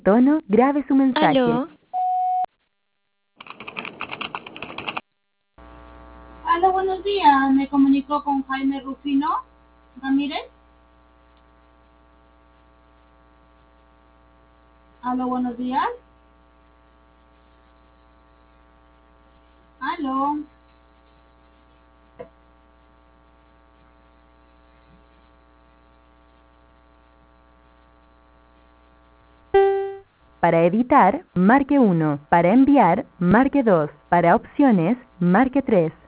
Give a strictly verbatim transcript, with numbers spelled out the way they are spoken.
tono, grabe su mensaje. Aló. Aló, buenos días. Me comunico con Jaime Rufino Ramírez. Aló, buenos días. Aló. Para editar, marque uno. Para enviar, marque dos. Para opciones, marque tres.